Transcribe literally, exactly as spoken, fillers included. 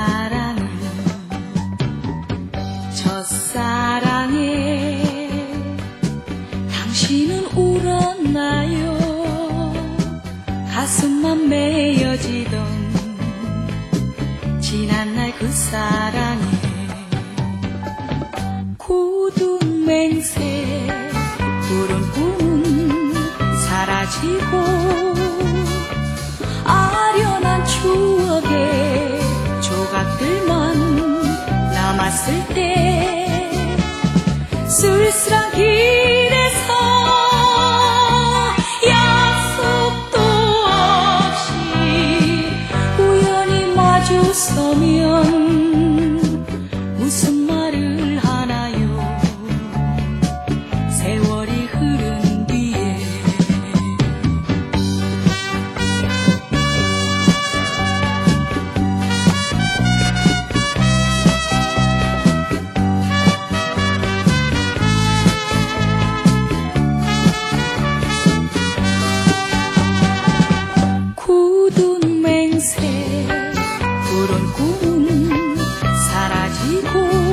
사랑은 첫사랑에 당신은 울었나요? 가슴만 메어지던 지난날 그 사랑에 굳은 맹세 푸른 꿈은 사라지고 아련한 추억의 조각들만 남았을 때 쓸쓸한 길에서 약속도 없이 우연히 마주서면 무슨 말을 하나요? 세월이 흐른 뒤에 굳은 맹세 푸른 꿈은 사라지고